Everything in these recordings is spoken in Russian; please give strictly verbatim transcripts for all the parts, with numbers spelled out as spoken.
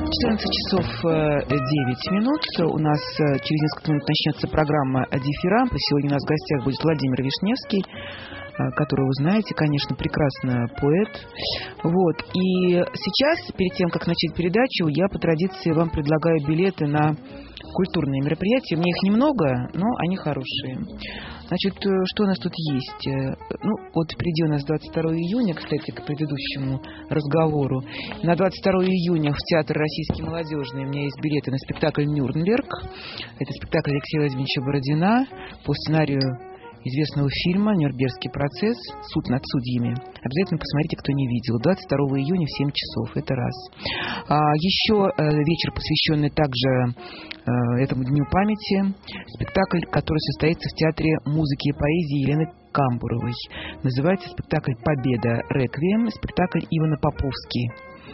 четырнадцать часов девять минут. У нас через несколько минут начнется программа «Дифирамб». Сегодня у нас в гостях будет Владимир Вишневский, которого вы знаете, конечно, прекрасно поэт. Вот. И сейчас, перед тем, как начать передачу, я по традиции вам предлагаю билеты на культурные мероприятия. У меня их немного, но они хорошие. Значит, что у нас тут есть? Ну, вот впереди у нас двадцать второго июня, кстати, к предыдущему разговору. На двадцать второго июня в Театр Российский молодежный у меня есть билеты на спектакль «Нюрнберг». Это спектакль Алексея Владимировича Бородина по сценарию известного фильма «Нюрнбергский процесс. Суд над судьями». Обязательно посмотрите, кто не видел. двадцать второго июня в семь часов. Это раз. А, еще э, вечер, посвященный также э, этому Дню памяти. Спектакль, который состоится в Театре музыки и поэзии Елены Камбуровой. Называется спектакль «Победа. Реквием». Спектакль Ивана Поповский.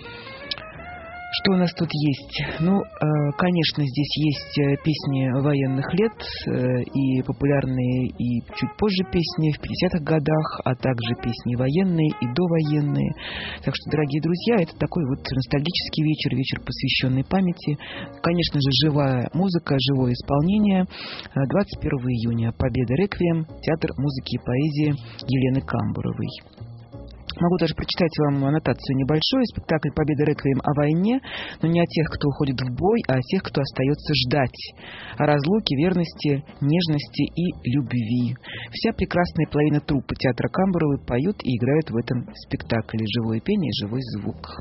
Что у нас тут есть? Ну, конечно, здесь есть песни военных лет и популярные, и чуть позже песни в пятидесятых годах, а также песни военные и довоенные. Так что, дорогие друзья, это такой вот ностальгический вечер, вечер, посвященный памяти. Конечно же, живая музыка, живое исполнение. двадцать первого июня «Победа. Реквием», Театр музыки и поэзии Елены Камбуровой. Могу даже прочитать вам аннотацию небольшую. Спектакль «Победа. Реквием» о войне, но не о тех, кто уходит в бой, а о тех, кто остается ждать. О разлуке, верности, нежности и любви. Вся прекрасная половина труппы театра Камбуровой поют и играют в этом спектакле. Живое пение, живой звук.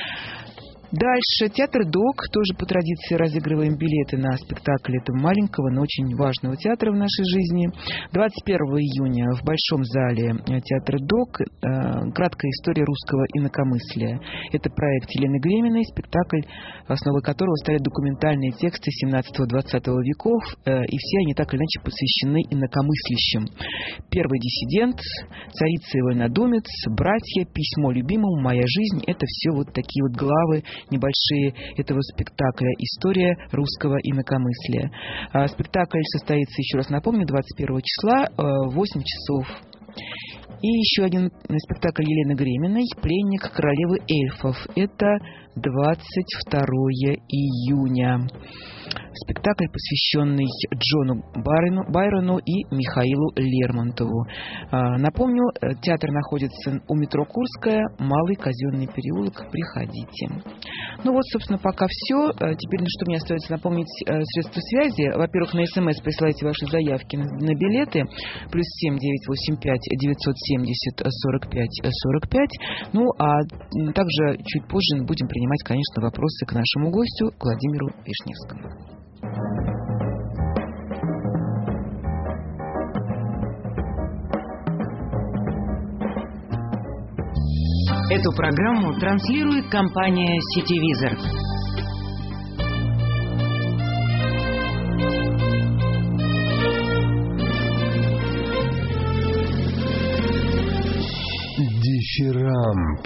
Дальше. Театр ДОК. Тоже по традиции разыгрываем билеты на спектакль этого маленького, но очень важного театра в нашей жизни. двадцать первого июня в Большом зале театра ДОК э, краткая история русского инакомыслия. Это проект Елены Греминой, спектакль, основой которого стали документальные тексты семнадцатого-двадцатого веков, э, и все они так или иначе посвящены инакомыслящим. Первый диссидент, царица и вольнодумец, братья, письмо любимому, моя жизнь. Это все вот такие вот главы небольшие этого спектакля «История русского инакомыслия». А спектакль состоится, еще раз напомню, двадцать первого числа в восемь часов. И еще один спектакль Елены Греминой «Пленник королевы эльфов». Это двадцать второго июня. Спектакль, посвященный Джону Байрону, Байрону и Михаилу Лермонтову. Напомню, театр находится у метро Курская, Малый Казенный переулок. Приходите. Ну вот, собственно, пока все. Теперь, ну, что мне остается напомнить средства связи. Во-первых, на СМС присылайте ваши заявки на билеты. Плюс семь девятьсот восемьдесят пять девятьсот семьдесят сорок пять сорок пять. Ну, а также чуть позже будем принимать, конечно, вопросы к нашему гостю Владимиру Вишневскому. Эту программу транслирует компания «Сетевизор». Дифирамб.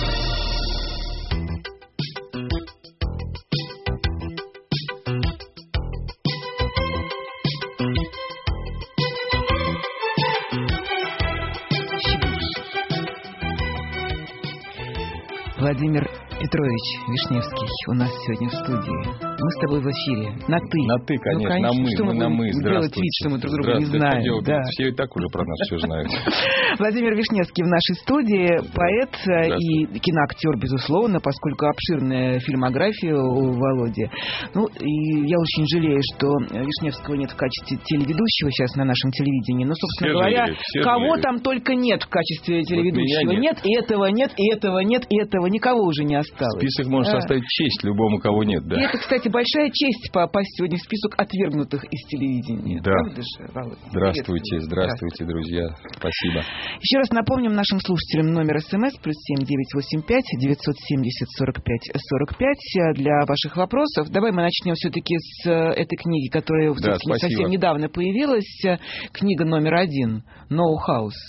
Владимир Петрович Вишневский у нас сегодня в студии. Мы с тобой в эфире. На «ты». На «ты», конечно. Ну, конечно. На «мы». Что мы, мы на «мы». Делать вид, что мы друг друга не знаем. Да. Все и так уже про нас все знают. Владимир Вишневский в нашей студии. Поэт и киноактер, безусловно, поскольку обширная фильмография у Володи. Ну, и я очень жалею, что Вишневского нет в качестве телеведущего сейчас на нашем телевидении. Но, собственно все говоря, жалеют, кого жалеют. там только нет в качестве телеведущего. Вот нет. нет, и этого нет, и этого нет, и этого никого уже не осталось. Список может да. составить честь любому, кого нет, да. И это, кстати, большая честь попасть сегодня в список отвергнутых из телевидения. Да. Правда же, Володя? Здравствуйте, здравствуйте, друзья. Спасибо. Еще раз напомним нашим слушателям номер СМС плюс семь девятьсот восемьдесят пять девятьсот семьдесят сорок пять сорок пять для ваших вопросов. Давай мы начнем все-таки с этой книги, которая да, совсем недавно появилась. Книга номер один «No House».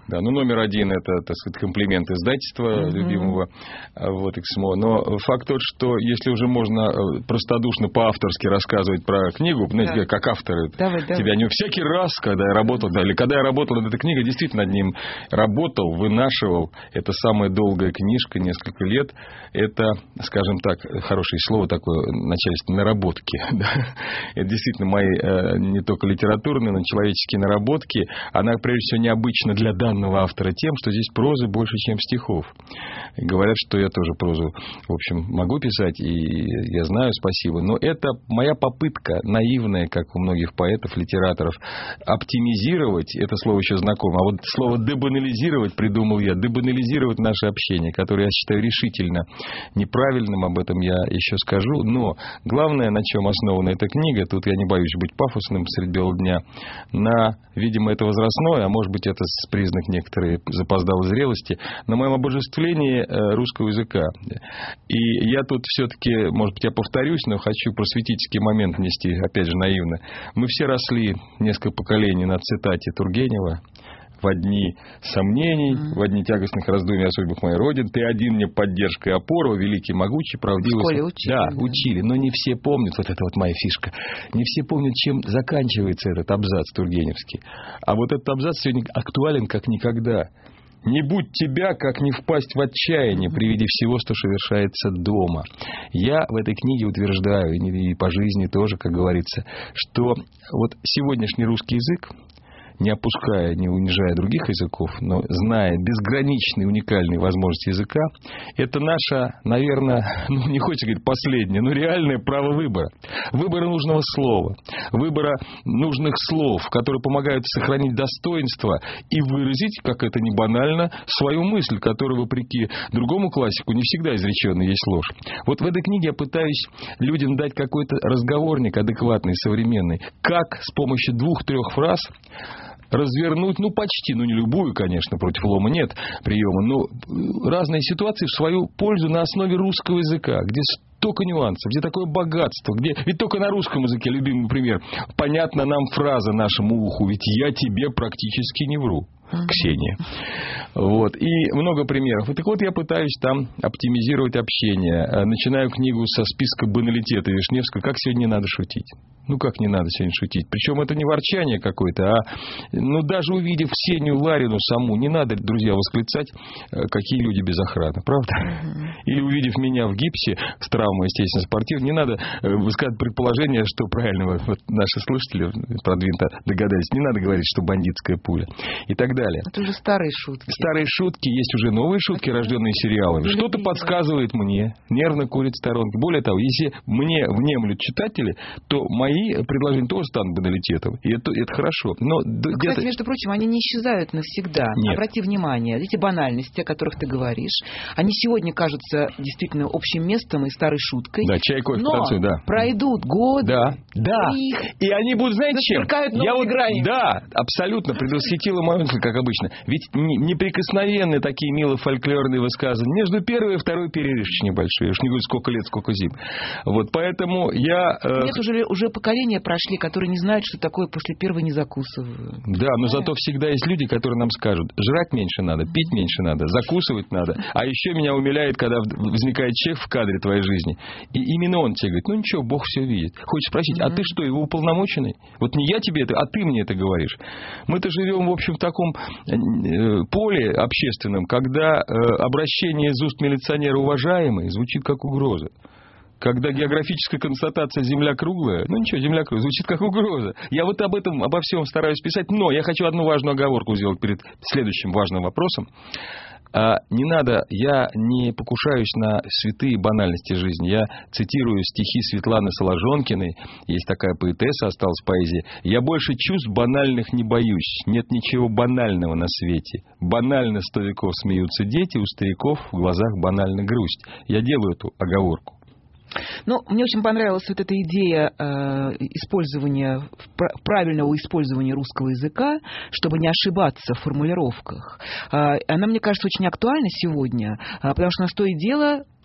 Да, ну номер один это, так сказать, комплимент издательства mm-hmm. любимого, вот, Эксмо. Но факт тот, что если уже можно простодушно по-авторски рассказывать про книгу, знаете, да. как авторы, давай, тебя давай. не всякий раз, когда я работал, да, или когда я работал над этой книгой, действительно над ним работал, вынашивал. Это самая долгая книжка, несколько лет. Это, скажем так, хорошее слово такое, начальство, наработки. Да? Это действительно мои не только литературные, но и человеческие наработки. Она, прежде всего, необычна для данного автора тем, что здесь прозы больше, чем стихов. И говорят, что я тоже прозу, в общем, могу писать, и я знаю, спасибо. Но это моя попытка, наивная, как у многих поэтов, литераторов, оптимизировать, это слово еще знакомо, а вот слово дебанализировать придумал я, дебанализировать наше общение, которое я считаю решительно неправильным, об этом я еще скажу. Но главное, на чем основана эта книга, тут я не боюсь быть пафосным средь бела дня, на, видимо, это возрастное, а может быть, это признак некоторой запоздалой зрелости, на моем обожествлении русского языка. И я тут все-таки, может быть, я повторюсь, но хочу просветительский момент внести, опять же, наивно. Мы все росли, несколько поколений, на цитате Тургенева: «В одни сомнений, mm-hmm. в одни тягостных раздумий о судьбах моей Родины, ты один мне поддержка и опора, великий, могучий, правдивый». В школе учили. Да, да, учили, но не все помнят, вот это вот моя фишка, не все помнят, чем заканчивается этот абзац тургеневский. А вот этот абзац сегодня актуален как никогда. «Не будь тебя, как не впасть в отчаяние при виде всего, что совершается дома». Я в этой книге утверждаю, и по жизни тоже, как говорится, что вот сегодняшний русский язык, не опуская, не унижая других языков, но зная безграничные уникальные возможности языка, это наше, наверное, ну, не хочется говорить последнее, но реальное право выбора. Выбора нужного слова, выбора нужных слов, которые помогают сохранить достоинство и выразить, как это не банально, свою мысль, которая, вопреки другому классику, не всегда изреченная есть ложь. Вот в этой книге я пытаюсь людям дать какой-то разговорник адекватный, современный, как с помощью двух-трех фраз развернуть, ну, почти, ну, не любую, конечно, против лома нет приема, но разные ситуации в свою пользу на основе русского языка, где столько нюансов, где такое богатство, где... Ведь только на русском языке, любимый пример, понятна нам фраза нашему уху, ведь я тебе практически не вру. Ксения. Вот. И много примеров. И так вот, я пытаюсь там оптимизировать общение. Начинаю книгу со списка баналитета Вишневского. Как сегодня не надо шутить? Ну, как не надо сегодня шутить? Причем это не ворчание какое-то, а ну, даже увидев Ксению Ларину саму, не надо, друзья, восклицать, какие люди без охраны. Правда? Или увидев меня в гипсе с травмой, естественно, спортивной, не надо высказывать предположение, что правильно, вот наши слушатели продвинуто догадались, не надо говорить, что бандитская пуля. И так далее. Это уже старые шутки. Старые шутки, есть уже новые шутки, рожденные сериалами. Что-то подсказывает мне, нервно курит в сторонке. Более того, если мне внемлют читатели, то мои предложения тоже станут баналитетом. И это, это хорошо. Но Кстати, где-то... между прочим, они не исчезают навсегда. Нет. Обрати внимание, эти банальности, о которых ты говоришь, они сегодня кажутся действительно общим местом и старой шуткой. Да, чай, кофе, но танцуй, да. пройдут годы. Да, да. И, и они будут, знаете, чем? Я вот, грани. Да, абсолютно предвосхитила мою мысль, как обычно. Ведь неприкосновенные такие милые фольклорные высказывания. Между первой и второй перерывчик небольшой. Уж не говорю, сколько лет, сколько зим. Вот, поэтому я... Э... Нет, уже, уже поколения прошли, которые не знают, что такое после первой не закусывают. Да, но зато всегда есть люди, которые нам скажут, жрать меньше надо, пить меньше надо, закусывать надо. А еще меня умиляет, когда возникает человек в кадре твоей жизни, и именно он тебе говорит, ну ничего, Бог все видит. Хочешь спросить, а ты что, его уполномоченный? Вот не я тебе это, а ты мне это говоришь. Мы-то живем, в общем, в таком поле общественном, когда обращение из уст милиционера «уважаемый» звучит как угроза. Когда географическая констатация «Земля круглая», ну ничего, Земля круглая, звучит как угроза. Я вот об этом, обо всем стараюсь писать, но я хочу одну важную оговорку сделать перед следующим важным вопросом. А не надо, я не покушаюсь на святые банальности жизни. Я цитирую стихи Светланы Соложонкиной. Есть такая поэтесса, осталась поэзия. «Я больше чувств банальных не боюсь. Нет ничего банального на свете. Банально сто веков смеются дети, у стариков в глазах банальна грусть». Я делаю эту оговорку. Ну, мне очень понравилась вот эта идея э, использования, правильного использования русского языка, чтобы не ошибаться в формулировках. Э, она, мне кажется, очень актуальна сегодня, э, потому что на что и дело...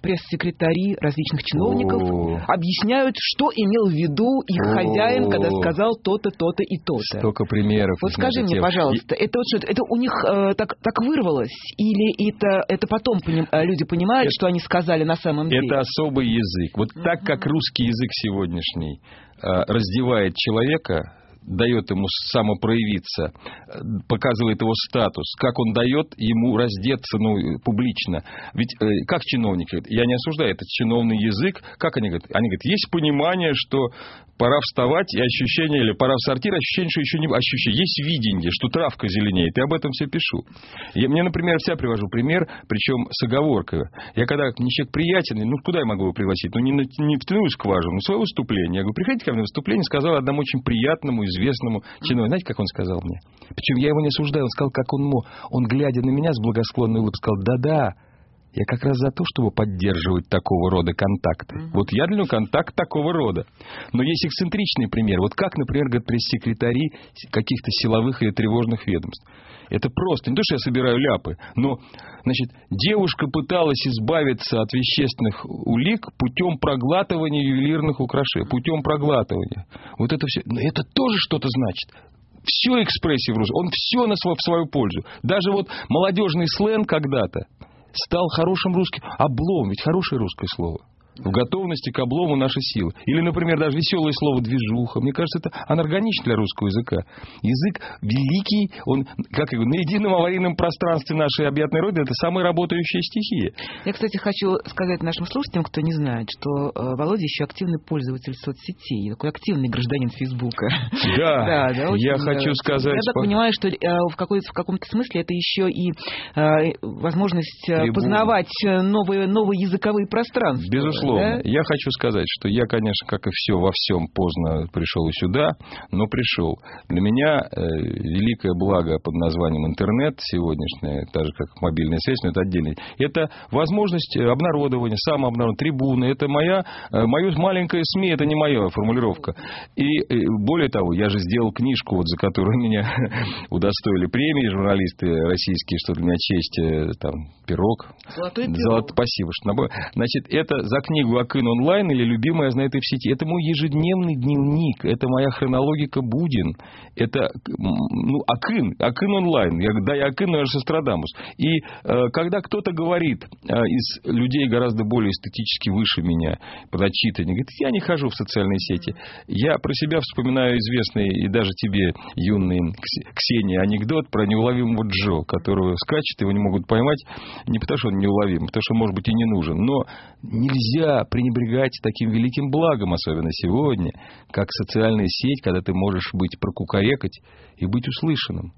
пресс-секретари различных чиновников О. объясняют, что имел в виду их О. хозяин, когда сказал то-то, то-то и то-то. Столько примеров. Вот скажи мне, пожалуйста, это, вот что, это у них э, так, так вырвалось? Или это, это потом поним, люди понимают, это, что они сказали на самом деле? Это особый язык. Вот uh-huh. так как русский язык сегодняшний э, раздевает человека, дает ему самопроявиться, показывает его статус, как он дает ему раздеться, ну, публично. Ведь э, как чиновники, я не осуждаю этот чиновный язык, как они говорят? Они говорят, есть понимание, что пора вставать, и ощущение, или пора в сортир, ощущение, что еще не ощущение. Есть видение, что травка зеленеет. Я об этом все пишу. Я, мне, например, всегда привожу пример, причем с оговоркой. Я когда мне человек приятен, ну, куда я могу его пригласить? Ну, не, не в тяную скважину, свое выступление. Я говорю, приходите ко мне на выступление, сказал одному очень приятному, известному чиновнику. Знаете, как он сказал мне? Причем я его не осуждаю. Он сказал, как он мог. Он, глядя на меня с благосклонной улыбкой, сказал, да-да, я как раз за то, чтобы поддерживать такого рода контакты. Mm-hmm. Вот я для него контакт такого рода. Но есть эксцентричный пример. Вот как, например, говорят пресс-секретари каких-то силовых или тревожных ведомств. Это просто. Не то, что я собираю ляпы, но, значит, девушка пыталась избавиться от вещественных улик путем проглатывания ювелирных украшений. Путем проглатывания. Вот это все. Но это тоже что-то значит. Все экспрессия в русском. Он все на свою, в свою пользу. Даже вот молодежный сленг когда-то стал хорошим русским. Облом, ведь хорошее русское слово. В готовности к облому наши силы. Или, например, даже веселое слово «движуха». Мне кажется, это анаргонично для русского языка. Язык великий, он, как его, на едином аварийном пространстве нашей объятной Родины, это самая работающая стихия. Я, кстати, хочу сказать нашим слушателям, кто не знает, что Володя еще активный пользователь соцсетей, такой активный гражданин Фейсбука. Да, да, да я очень, хочу сказать... Я так понимаю, что в, какой-то, в каком-то смысле это еще и э, возможность Трибун. познавать новые, новые языковые пространства. Безусловно. Да? Я хочу сказать, что я, конечно, как и все, во всем поздно пришел и сюда, но пришел. Для меня э, великое благо под названием интернет сегодняшнее, так же как мобильная связь, но это отдельно. Это возможность обнародования, самообнародования, трибуны. Это моя, э, мое маленькое СМИ, это не моя формулировка. И э, более того, я же сделал книжку, вот, за которую меня удостоили премии журналисты российские, что для меня честь, э, там, пирог. Золотой пирог. Золот... Спасибо. Что... Значит, это за книгу «Акын онлайн» или «Любимая знает и в сети». Это мой ежедневный дневник. Это моя хронологика Будин. Это, ну, Акын. Акын онлайн. Я, да, я Акын, но я же Сострадамус. И э, когда кто-то говорит э, из людей гораздо более эстетически выше меня, подотчитаннее, говорит, я не хожу в социальные сети. Я про себя вспоминаю известный и даже тебе, юный Ксения, анекдот про неуловимого Джо, которого скачет, его не могут поймать. Не потому, что он неуловим, потому что, может быть, и не нужен. Но нельзя пренебрегать таким великим благом, особенно сегодня, как социальная сеть, когда ты можешь быть прокукарекать и быть услышанным.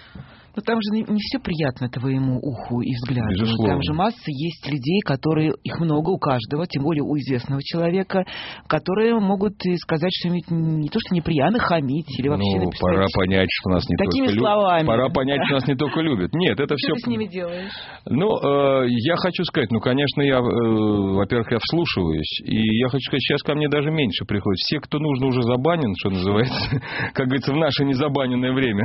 Но там же не, не все приятно твоему уху и взгляду. Безусловно. Там же масса есть людей, которые, их много у каждого, тем более у известного человека, которые могут сказать что-нибудь не то, что неприятно, хамить или вообще ну, написать. Пора понять, что нас не такими только словами. любят. Пора понять, что нас не только любят. Нет, это все... Что ты с ними делаешь? Ну, э, я хочу сказать, ну, конечно, я, э, во-первых, я вслушиваюсь, и я хочу сказать, сейчас ко мне даже меньше приходит. Все, кто нужно, уже забанен, что называется, как говорится, в наше незабаненное время.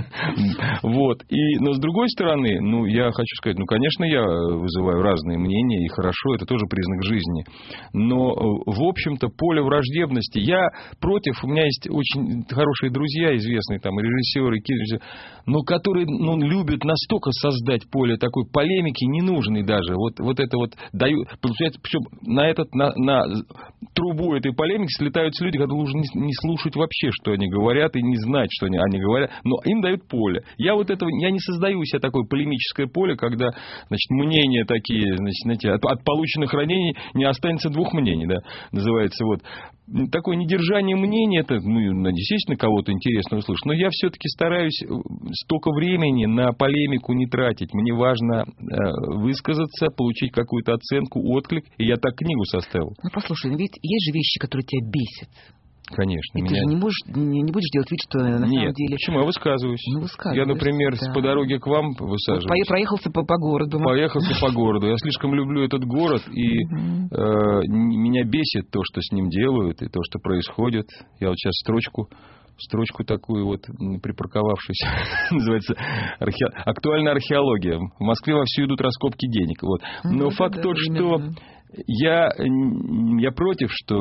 Вот. И, но с другой стороны, ну, я хочу сказать, ну, конечно, я вызываю разные мнения, и хорошо, это тоже признак жизни. Но, в общем-то, поле враждебности, я против, у меня есть очень хорошие друзья, известные там режиссеры, но которые, ну, любят настолько создать поле такой полемики, ненужной даже. Вот, вот это вот дают, получается, причем на, этот, на, на трубу этой полемики слетаются люди, которые нужно не, не слушать вообще, что они говорят, и не знать, что они, они говорят, но им дают поле. Я вот этого, я не создаю себе такое полемическое поле, когда, значит, мнения такие, значит, знаете, от, от полученных ранений не останется двух мнений, да, называется вот. Такое недержание мнения, это, ну, естественно, кого-то интересно услышать, но я все-таки стараюсь столько времени на полемику не тратить. Мне важно э, высказаться, получить какую-то оценку, отклик, и я так книгу составил. Ну, послушай, ведь есть же вещи, которые тебя бесят. Конечно. И меня... ты же не, можешь, не, не будешь делать вид, что на Нет, самом деле... почему? Я высказываюсь. Ну, высказываюсь. Я, например, да. по дороге к вам высаживаюсь. Вот проехался по, по городу. Поехался по городу. Я слишком люблю этот город, и э, меня бесит то, что с ним делают, и то, что происходит. Я вот сейчас строчку... Строчку такую вот, припарковавшись, называется архе... «Актуальная археология». В Москве вовсю идут раскопки денег. Вот. Но ну, факт да, тот, что Я, я против, что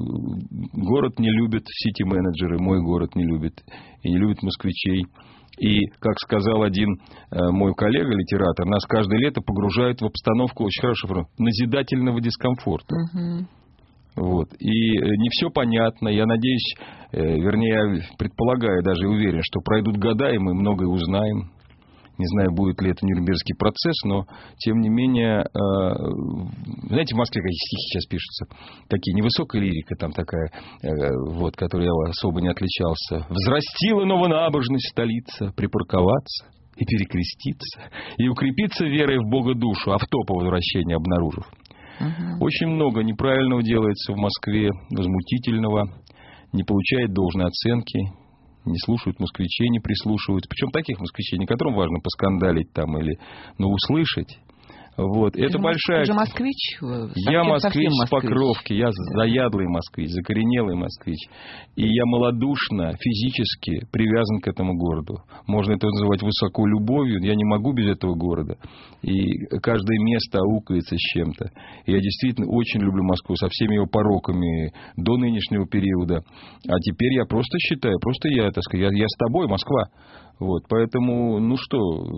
город не любит сити-менеджеры, мой город не любит, и не любит москвичей. И, как сказал один мой коллега-литератор, нас каждое лето погружают в обстановку, очень хорошо, назидательного дискомфорта. Угу. Вот. И не все понятно. Я надеюсь, вернее, я предполагаю, даже и уверен, что пройдут года, и мы многое узнаем. Не знаю, будет ли это Нюрнбергский процесс, но, тем не менее, знаете, в Москве какие стихи сейчас пишутся? Такие, невысокая лирика там такая, вот, которой я особо не отличался. «Взрастила новонабожность столица, припарковаться и перекреститься, и укрепиться верой в Бога душу, авто по возвращении обнаружив». Угу. Очень много неправильного делается в Москве, возмутительного, не получает должной оценки. Не слушают москвичей, не прислушиваются. Причем таких москвичей, не которым важно поскандалить там или, но услышать. Вот. Это же большая... Ты же москвич? Я москвич с Покровки, я да. заядлый москвич, закоренелый москвич. И я малодушно, физически привязан к этому городу. Можно это называть высоко любовью, я не могу без этого города. И каждое место аукается с чем-то. И я действительно очень люблю Москву со всеми ее пороками до нынешнего периода. А теперь я просто считаю, просто я, так сказать, я, я с тобой, Москва. Вот, поэтому, ну что,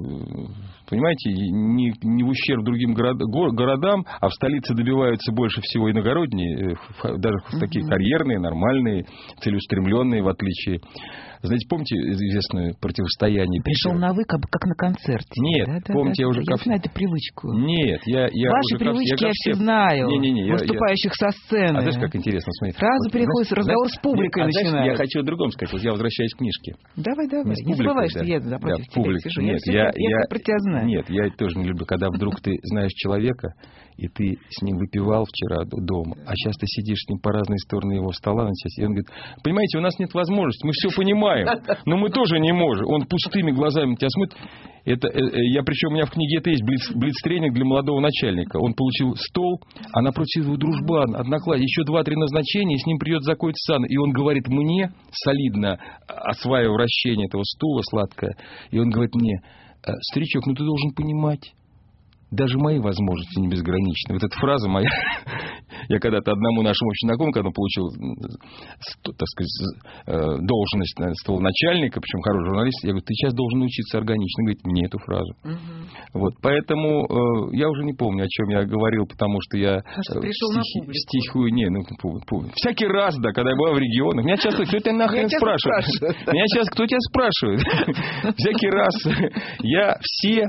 понимаете, не, не в ущерб другим город, городам, а в столице добиваются больше всего иногородние, даже uh-huh. такие карьерные, нормальные, целеустремленные, в отличие... Знаете, помните известное противостояние? Пришел Питера? на вы, как, как на концерте. Нет, да, помните, да, я да, уже... Я ко... знаю эту привычку. Нет, я... я Ваши уже привычки ко... я, я все знаю. Не, не, не, выступающих я... со сцены. А знаешь, как интересно, смотрите. Сразу вот, переходит знаешь, разговор знаешь, с публикой а, начинается. Знаешь, я хочу о другом сказать. Вот я возвращаюсь к книжке. Давай, давай. Не, не забывай, да. что я напротив да, тебя публик... сижу. Нет, я, я, я, я про тебя знаю. Нет, я тоже не люблю, когда вдруг ты знаешь человека, и ты с ним выпивал вчера дома, а сейчас ты сидишь с ним по разные стороны его стола, и он говорит, понимаете, у нас нет возможности, мы все понимаем, но мы тоже не можем. Он пустыми глазами на тебя смотрит. Это, я, причем у меня в книге это есть блиц, блиц-тренинг для молодого начальника. Он получил стол, а напротив его дружбан, одноклассник, еще два-три назначения, и с ним придет закончить сан. И он говорит мне, солидно осваивая вращение этого стула сладкое, и он говорит мне, старичок, ну ты должен понимать, даже мои возможности не безграничны. Вот эта фраза моя, я когда-то одному нашему общему знакомому, когда он получил, так сказать, должность столоначальника, причем хороший журналист, я говорю, ты сейчас должен научиться органично. Он говорит, мне эту фразу. Угу. Вот, поэтому э, я уже не помню, о чем я говорил, потому что я что пришел стихи, на стихую, не, ну, всякий раз, да, когда я был в регионах, меня часто, кто тебя нахрен спрашивает? Меня сейчас, кто тебя спрашивает? Всякий раз я все,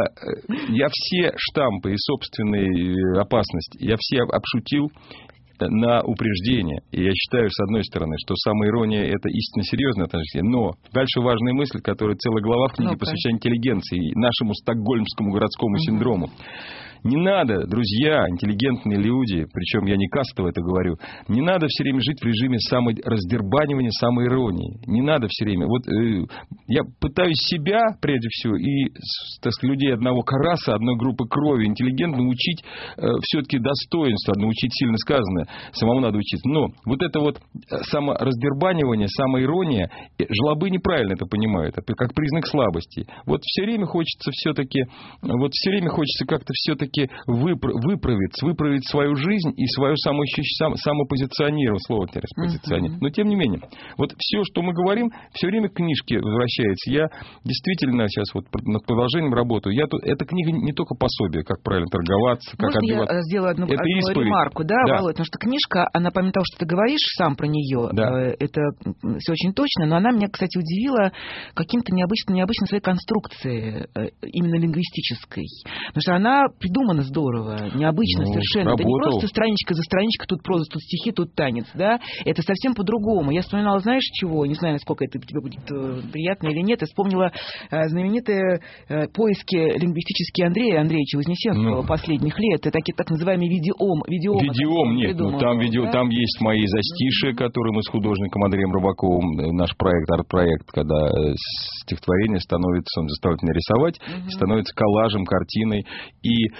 я все штампы и собственные опасности, я все обшутил на упреждение. И я считаю, с одной стороны, что самоирония – это истинно серьезное отношение. Но дальше важная мысль, которая целая глава в книге ну, посвящена интеллигенции, нашему стокгольмскому городскому угу. синдрому. Не надо, друзья, интеллигентные люди, причем я не кастово это говорю, не надо все время жить в режиме самораздербанивания, самоиронии. Не надо все время. Вот э, я пытаюсь себя, прежде всего, и так сказать, людей одного караса, одной группы крови, интеллигентно учить э, все-таки достоинство, научить сильно сказано, самому надо учиться. Но вот это вот самораздербанивание, самоирония, жлобы неправильно это понимают, это как признак слабости. Вот все время хочется все-таки, вот все время хочется как-то все-таки выправить, выправить свою жизнь и свое самоощущение, самопозиционирование, слово теперь позиционирование. Uh-huh. Но тем не менее, вот все, что мы говорим, все время к книжке возвращается. Я действительно сейчас вот над продолжением работаю. Я тут, эта книга не только пособие, как правильно торговаться, как Можно отбиваться. Я сделаю одну, это одну исповедь. ремарку, да, да, Володь, потому что книжка, она помимо того, что ты говоришь сам про нее, да. это все очень точно, но она меня, кстати, удивила каким-то необычным, необычной своей конструкцией, именно лингвистической. Потому что она придумано здорово, необычно ну, совершенно. Работал. Это не просто страничка за страничкой, тут проза, тут стихи, тут танец, да? Это совсем по-другому. Я вспоминала, знаешь, чего? Не знаю, насколько это тебе будет приятно или нет. Я вспомнила э, знаменитые э, поиски лингвистические Андрея Андреевича Вознесенского ну. последних лет. Это такие так называемые видеом. Видеом, видеом нет. Ну, там, видео, да? Там есть мои застиши, mm-hmm. которые мы с художником Андреем Рыбаковым, наш проект, арт-проект, когда стихотворение становится, он заставляет меня рисовать, mm-hmm. становится коллажем, картиной. И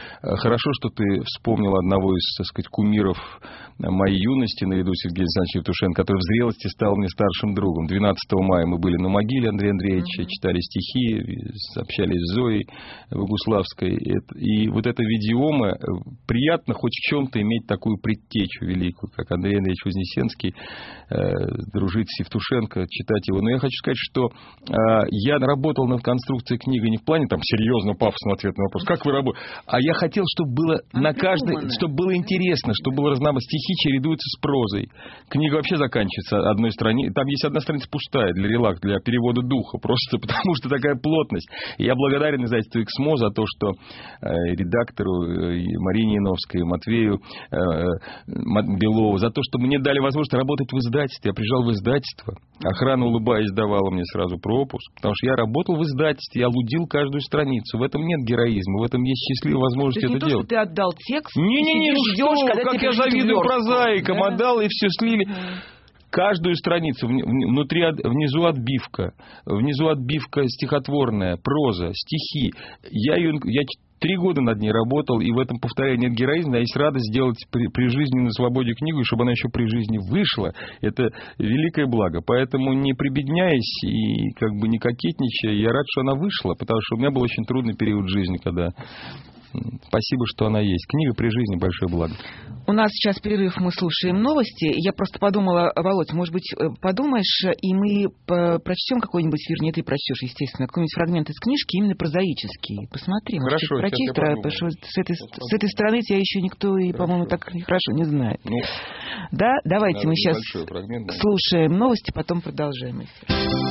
Хорошо, что ты вспомнил одного из, так сказать, кумиров моей юности, наряду с Сергеем Александровичем Евтушенко, который в зрелости стал мне старшим другом. двенадцатого мая мы были на могиле Андрея Андреевича, mm-hmm. читали стихи, общались с Зоей Богуславской. И вот эта видеома, приятно хоть в чем-то иметь такую предтечу великую, как Андрей Андреевич Вознесенский, дружить с Евтушенко, читать его. Но я хочу сказать, что я работал над конструкцией книги не в плане там серьезно, пафосно ответ на вопрос, как вы работаете, а я хотел, чтобы было а на каждой, чтобы было интересно, чтобы было разнообразно. Стихи чередуются с прозой. Книга вообще заканчивается одной страницей. Там есть одна страница пустая для релакса, для перевода духа, просто потому что такая плотность. И я благодарен издательству «Эксмо» за то, что э, редактору э, Марине Яновской, Матвею э, Белову, за то, что мне дали возможность работать в издательстве. Я приезжал в издательство. Охрана, улыбаясь, давала мне сразу пропуск, потому что я работал в издательстве, я лудил каждую страницу. В этом нет героизма, в этом есть счастливая возможность это не то, делать. Что ты отдал текст, Не-не-не, ждешь, когда как я завидую прозаикам, да? Отдал, и все слили. Да. Каждую страницу, внутри, внизу отбивка, внизу отбивка стихотворная, проза, стихи. Я ее... Я Три года над ней работал, и в этом, повторяю, нет героизма, а есть радость сделать при, при жизни на свободе книгу, и чтобы она еще при жизни вышла. Это великое благо. Поэтому, не прибедняясь и как бы не кокетничая, я рад, что она вышла, потому что у меня был очень трудный период жизни, когда... Спасибо, что она есть. Книга при жизни — большое благо. У нас сейчас перерыв, мы слушаем новости. Я просто подумала, Володь, может быть, подумаешь, и мы прочтем какой-нибудь, вернее, ты прочтешь, естественно, какой-нибудь фрагмент из книжки, именно прозаический. Посмотри, может, хорошо, прочесть, потому что с этой, с этой стороны тебя еще никто, и, по-моему, так хорошо не знает. Ну, да, давайте мы сейчас фрагмент, слушаем новости, потом продолжаем эфир.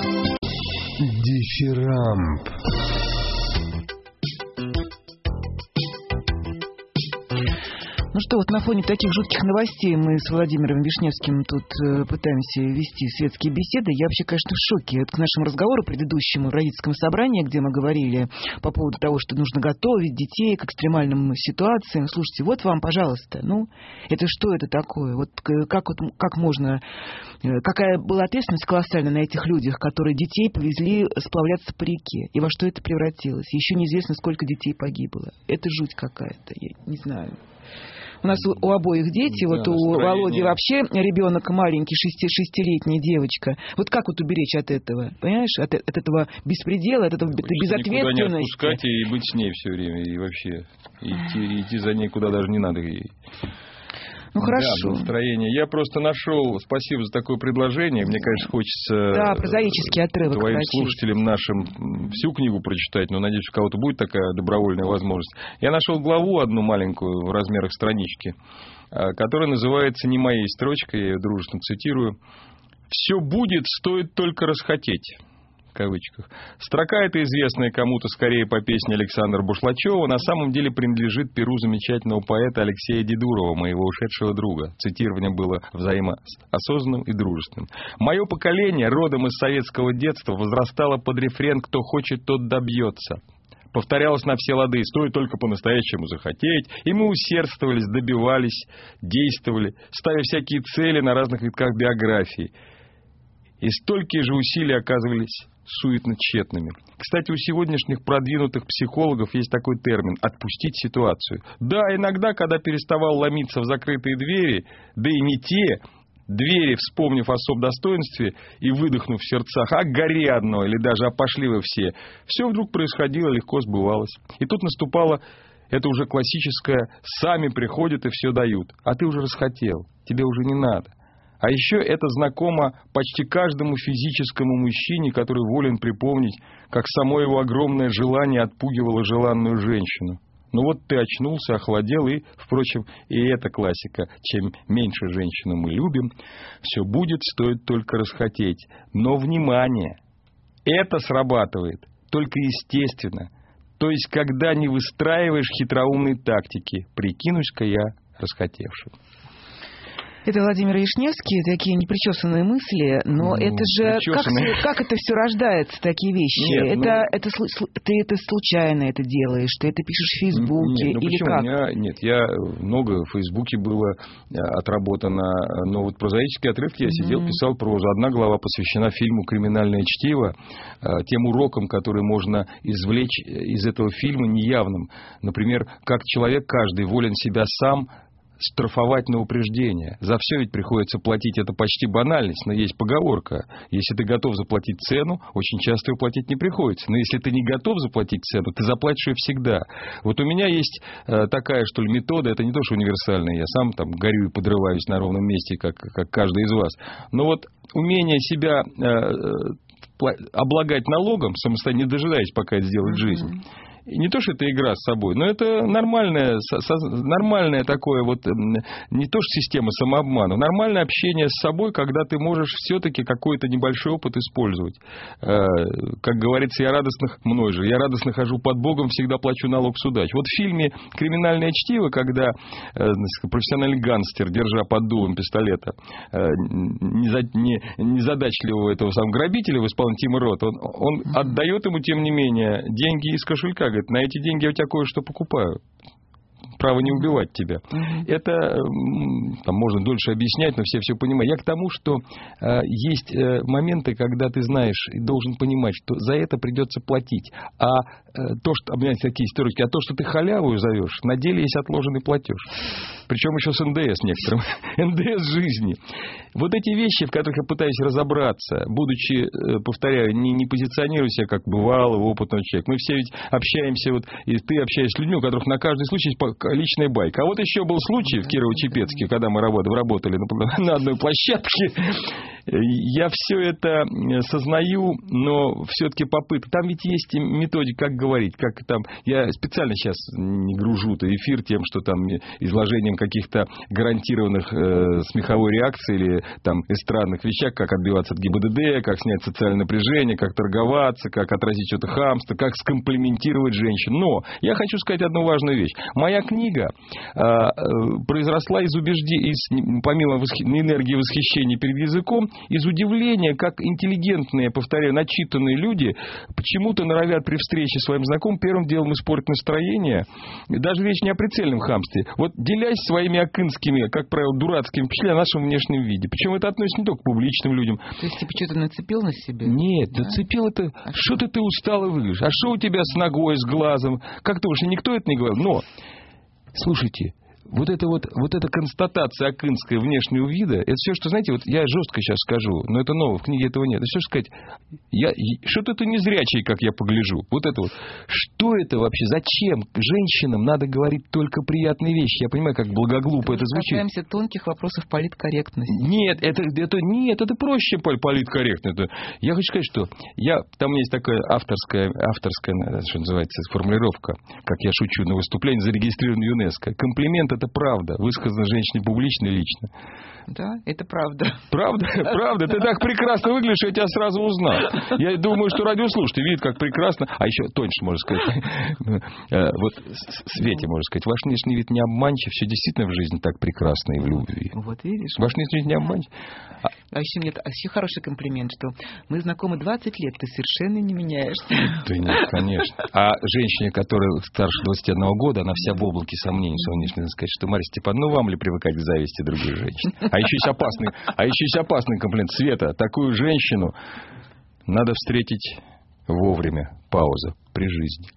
Дифирамб. Ну что, вот на фоне таких жутких новостей мы с Владимиром Вишневским тут э, пытаемся вести светские беседы. Я вообще, конечно, в шоке. Вот к нашему разговору предыдущему в родительском собрании, где мы говорили по поводу того, что нужно готовить детей к экстремальным ситуациям. Слушайте, вот вам, пожалуйста, ну, это что это такое? Вот как, вот, как можно... Какая была ответственность колоссальная на этих людях, которые детей повезли сплавляться по реке. И во что это превратилось? Еще неизвестно, сколько детей погибло. Это жуть какая-то, я не знаю. У нас у, у обоих дети, да, вот у настроение. Володи вообще ребенок маленький, шести, шестилетняя девочка. Вот как вот уберечь от этого, понимаешь, от, от этого беспредела, от этого безответственности. Никуда не отпускать и быть с ней все время, и вообще идти, идти за ней куда даже не надо ей. Ну, хорошо. Да, настроение. Я просто нашел, спасибо за такое предложение. Мне, конечно, хочется да, прозаический отрывок твоим прочесть. Слушателям нашим всю книгу прочитать, но надеюсь, у кого-то будет такая добровольная возможность. Я нашел главу одну маленькую в размерах странички, которая называется не моей строчкой, я ее дружественно цитирую. «Все будет, стоит только расхотеть». В кавычках. Строка эта, известная кому-то скорее по песне Александра Бушлачева, на самом деле принадлежит перу замечательного поэта Алексея Дедурова, моего ушедшего друга. Цитирование было взаимоосознанным и дружественным. «Мое поколение, родом из советского детства, возрастало под рефрен «Кто хочет, тот добьется». Повторялось на все лады, стоит только по-настоящему захотеть, и мы усердствовались, добивались, действовали, ставя всякие цели на разных витках биографии. И столькие же усилия оказывались суетно тщетными. Кстати, у сегодняшних продвинутых психологов есть такой термин – отпустить ситуацию. Да, иногда, когда переставал ломиться в закрытые двери, да и не те двери, вспомнив о собдостоинстве и выдохнув в сердцах, а гори одно, или даже опошливо все, все вдруг происходило, легко сбывалось. И тут наступало это уже классическое «сами приходят и все дают», а ты уже расхотел, тебе уже не надо. А еще это знакомо почти каждому физическому мужчине, который волен припомнить, как само его огромное желание отпугивало желанную женщину. Ну вот ты очнулся, охладел, и, впрочем, и это классика. Чем меньше женщину мы любим, все будет, стоит только расхотеть. Но, внимание, это срабатывает только естественно. То есть, когда не выстраиваешь хитроумной тактики, прикинусь-ка я расхотевшим. Это Владимир Вишневский, такие непричесанные мысли, но ну, это же как, как это все рождается, такие вещи? Нет, это, ну... это ты это случайно это делаешь, ты это пишешь в Фейсбуке нет, ну, или почему? как? У меня, нет, я много в Фейсбуке было отработано, но вот прозаические отрывки я сидел, mm-hmm. писал прозу. Одна глава посвящена фильму «Криминальное чтиво», тем урокам, которые можно извлечь из этого фильма неявным. Например, как человек каждый волен себя сам штрафовать на упреждение. За все ведь приходится платить, это почти банальность, но есть поговорка. Если ты готов заплатить цену, очень часто ее платить не приходится. Но если ты не готов заплатить цену, ты заплатишь ее всегда. Вот у меня есть э, такая, что ли, метода, это не то, что универсальная, я сам там горю и подрываюсь на ровном месте, как, как каждый из вас. Но вот умение себя э, облагать налогом, самостоятельно, не дожидаясь, пока это сделает жизнь. И не то, что это игра с собой, но это нормальное, нормальное такое вот, не то, что система самообмана, нормальное общение с собой, когда ты можешь все-таки какой-то небольшой опыт использовать. Как говорится, я радостных, мной же, я радостно хожу под Богом, всегда плачу налог с удачей. Вот в фильме «Криминальное чтиво», когда профессиональный гангстер, держа под дулом пистолета незадачливого этого самого грабителя в исполнении Тима Рота, он, он отдает ему, тем не менее, деньги из кошелька. Говорит, на эти деньги я у тебя кое-что покупаю. Право не убивать тебя. Uh-huh. Это там, можно дольше объяснять, но все все понимают. Я к тому, что э, есть э, моменты, когда ты знаешь и должен понимать, что за это придется платить. А э, то, что, обменять такие истории, а то, что ты халяву зовешь, на деле есть отложенный платеж. Причем еще с эн дэ эс некоторым. эн дэ эс жизни. Вот эти вещи, в которых я пытаюсь разобраться, будучи, повторяю, не, не позиционируя себя как бывалого, опытного человека. Мы все ведь общаемся, вот, и ты общаешься с людьми, у которых на каждый случай есть личная байка. А вот еще был случай в Кирово-Чепецке, когда мы работали на одной площадке. Я все это сознаю, но все-таки попытка. Там ведь есть методика, как говорить, как там. Я специально сейчас не гружу-то эфир тем, что там изложением каких-то гарантированных э, смеховой реакции или там эстрадных вещах, как отбиваться от гэ бэ дэ дэ, как снять социальное напряжение, как торговаться, как отразить что-то хамство, как скомплиментировать женщин. Но я хочу сказать одну важную вещь. Моя книга э, произросла из убеждений, из, помимо восх... энергии восхищения перед языком, из удивления, как интеллигентные, повторяю, начитанные люди почему-то норовят при встрече с своим знакомым первым делом испортить настроение. Даже речь не о прицельном хамстве. Вот делясь своими акынскими, как правило, дурацкими впечатлениями о нашем внешнем виде. Причем это относится не только к публичным людям. То есть, типа, что-то нацепил на себе? Нет, да? нацепил это... А что-то ты устало выглядишь. А что у тебя с ногой, с глазом? Как-то уж никто это не говорил. Но, слушайте... Вот эта вот, вот эта констатация акынская внешнего вида, это все, что, знаете, вот я жестко сейчас скажу, но это новое, в книге этого нет. Это все, что сказать, я, что-то это незрячий, как я погляжу. Вот это вот. Что это вообще? Зачем женщинам надо говорить только приятные вещи? Я понимаю, как благоглупо это, это звучит. Мы касаемся тонких вопросов политкорректности. Нет, это, это, нет, это проще политкорректно. Это, я хочу сказать, что я, там есть такая авторская, авторская, что называется, формулировка, как я шучу на выступлении, зарегистрирован ЮНЕСКО. Комплимент — это правда, высказано женщине публично и лично. Да, это правда. Правда? Правда? Ты так прекрасно выглядишь, я тебя сразу узнал. Я думаю, что радиослушатели видят, как прекрасно. А еще тоньше, можно сказать. Вот Свете, можно сказать, ваш внешний вид не обманчив. Все действительно в жизни так прекрасно и в любви. Вот видишь. Ваш внешний вид не обманчив. А, а еще нет, а еще хороший комплимент, что мы знакомы двадцать лет, ты совершенно не меняешься. Да нет, конечно. А женщине, которая старше двадцати одного года, она вся в облаке сомнений, что внешне, надо сказать, что, Марья Степановна, ну вам ли привыкать к зависти другой женщины? А еще есть опасный, а еще есть опасный комплимент. Света, такую женщину надо встретить вовремя. Пауза при жизни.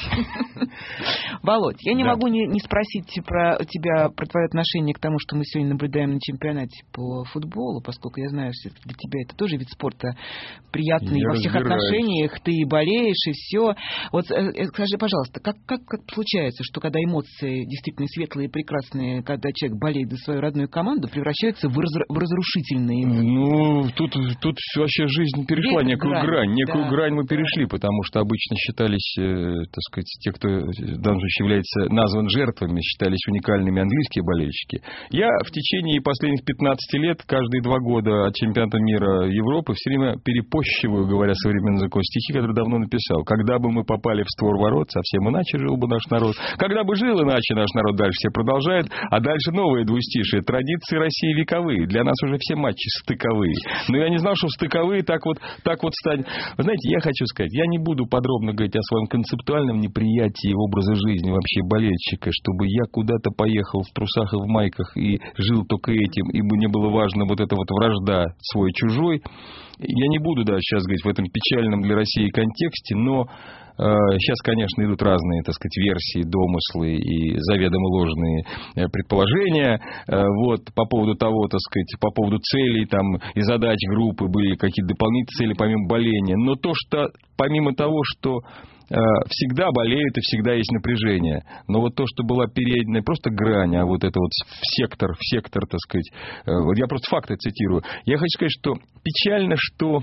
Володь, я не да. могу не, не спросить про тебя, про твое отношение к тому, что мы сегодня наблюдаем на чемпионате по футболу, поскольку я знаю, что для тебя это тоже вид спорта приятный я во всех разбираюсь. Отношениях, ты болеешь и все. Вот скажи, пожалуйста, как, как, как случается, что когда эмоции действительно светлые и прекрасные, когда человек болеет за свою родную команду, превращаются в, разру- в разрушительные эмоции? Ну, тут, тут вообще жизнь перешла Век некую грань, грань некую да. грань мы перешли, потому что обычно считали, считались, так сказать, те, кто в данном случае является назван жертвами, считались уникальными английские болельщики. Я в течение последних пятнадцати лет, каждые два года от чемпионата мира Европы, все время перепощиваю, говоря современным языком, стихи, которые давно написал. Когда бы мы попали в створ ворот, совсем иначе жил бы наш народ. Когда бы жил иначе наш народ, дальше все продолжает, а дальше новые двустишие. Традиции России вековые. Для нас уже все матчи стыковые. Но я не знал, что стыковые так вот, так вот станет. Вы знаете, я хочу сказать, я не буду подробно говорить о своем концептуальном неприятии образа жизни вообще болельщика, чтобы я куда-то поехал в трусах и в майках и жил только этим, и мне было важно вот эта вот вражда свой-чужой. Я не буду, да, сейчас говорить в этом печальном для России контексте, но э, сейчас, конечно, идут разные, так сказать, версии, домыслы и заведомо ложные предположения. Э, вот, по поводу того, так сказать, по поводу целей там, и задач группы, были какие-то дополнительные цели помимо боления. Но то, что помимо того, что всегда болеют и всегда есть напряжение. Но вот то, что была передняя, просто грань, а вот это вот в сектор, в сектор, так сказать. Вот я просто факты цитирую. Я хочу сказать, что печально, что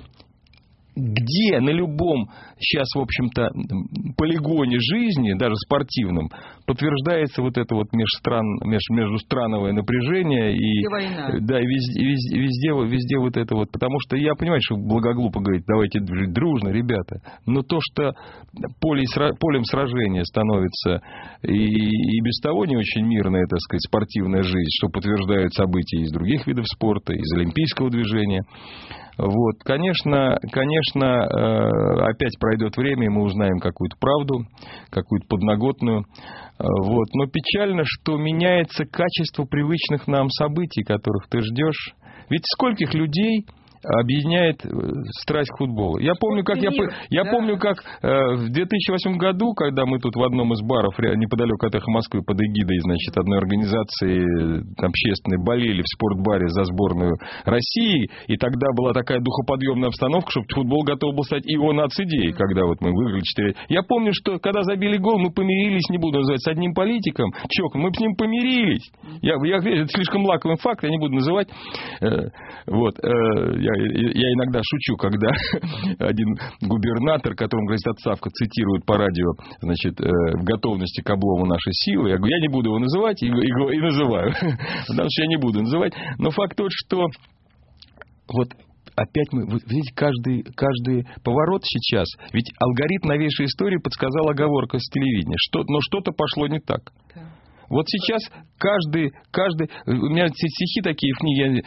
где на любом сейчас, в общем-то, полигоне жизни, даже спортивном, подтверждается вот это вот межстран, меж, междустрановое напряжение. И, война. Да, и везде, везде, везде, везде вот это вот. Потому что я понимаю, что благоглупо говорить, давайте жить дружно, ребята. Но то, что поле, полем сражения становится и, и без того не очень мирная, так сказать, спортивная жизнь, что подтверждают события из других видов спорта, из олимпийского движения. Вот, конечно, конечно, опять пройдет время, и мы узнаем какую-то правду, какую-то подноготную. Вот, но печально, что меняется качество привычных нам событий, которых ты ждешь. Ведь скольких людей объединяет страсть к футболу. Я помню, как, я, я да. помню, как э, в две тысячи восьмом году, когда мы тут в одном из баров неподалеку от «Эхо Москвы» под эгидой, значит, одной организации общественной болели в спортбаре за сборную России, и тогда была такая духоподъемная обстановка, чтобы футбол готов был стать его нацидеей, когда вот мы выиграли четыре. Я помню, что когда забили гол, мы помирились, не буду называть, с одним политиком, чок, мы с ним помирились. Я, я, это слишком лаковый факт, я не буду называть. Э, вот, э, я Я иногда шучу, когда один губернатор, которому грозит отставка, цитирует по радио, значит, в готовности к облому нашей силы. Я говорю, я не буду его называть, и, и, и называю. Потому что я не буду называть. Но факт тот, что вот опять мы, вы видите, каждый, каждый поворот сейчас, ведь алгоритм новейшей истории подсказал оговорка с телевидения. Что, но что-то пошло не так. Вот сейчас каждый, каждый, у меня стихи такие в книге,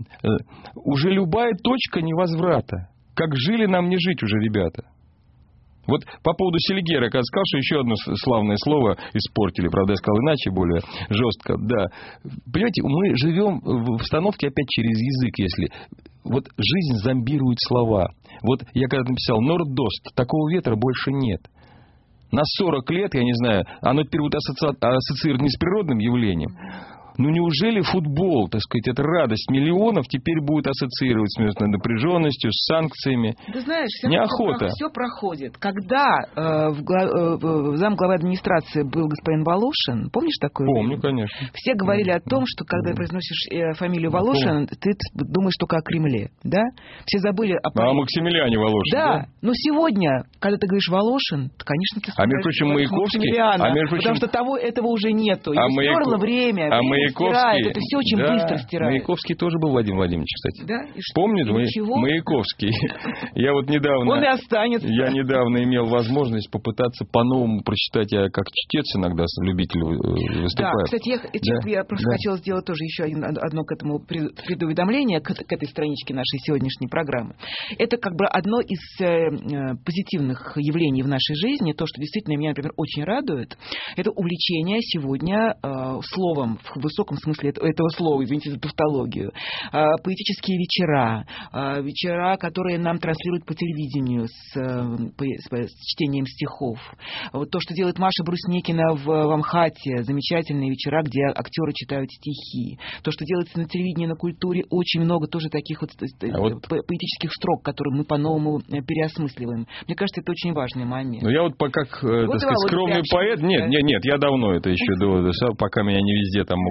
уже любая точка невозврата. Как жили, нам не жить уже, ребята. Вот по поводу Селигера, я сказал, что еще одно славное слово испортили, правда, я сказал иначе, более жестко. Да. Понимаете, мы живем в установке опять через язык, если... Вот жизнь зомбирует слова. Вот я когда написал «Нордост», такого ветра больше нет. На сорок лет, я не знаю, оно теперь будет ассоциировать не с природным явлением. Ну неужели футбол, так сказать, эта радость миллионов теперь будет ассоциировать с международной напряженностью, с санкциями? Ты знаешь, все, неохота. Все проходит. Когда э, в, э, в замглавы администрации был господин Волошин, помнишь такое? Помню, конечно. Все говорили о том, что когда произносишь э, фамилию Волошин, ты думаешь только о Кремле, да? Все забыли о... А о Максимилиане Волошин, да? да? Но сегодня, когда ты говоришь Волошин, то, конечно, ты... А между прочим, Маяковский... А между прочим... Потому что того, этого уже нету. А Его Маяк... стерло время, а время стирает. Это все очень да, быстро стирает. Маяковский тоже был Владимир Владимирович, кстати. Да? Помните? Маяковский. Я вот недавно... Он и останется. Я недавно имел возможность попытаться по-новому прочитать. Я как чтец иногда, любитель выступаю. Да, кстати, я, да, я просто да. хотела сделать тоже еще одно к этому предуведомление, к, к этой страничке нашей сегодняшней программы. Это как бы одно из э, позитивных явлений в нашей жизни. То, что действительно меня, например, очень радует, это увлечение сегодня э, словом, в высоком смысле этого слова, извините за тавтологию, поэтические вечера, вечера, которые нам транслируют по телевидению с, с, с чтением стихов. Вот то, что делает Маша Брусникина в, в Амхате, замечательные вечера, где актеры читают стихи. То, что делается на телевидении, на культуре, очень много тоже таких вот, а вот... поэтических строк, которые мы по-новому переосмысливаем. Мне кажется, это очень важный момент. Ну, я вот как, вот так сказать, скромный поэт... Нет, нет, нет, я давно это еще, до, пока меня не везде там могут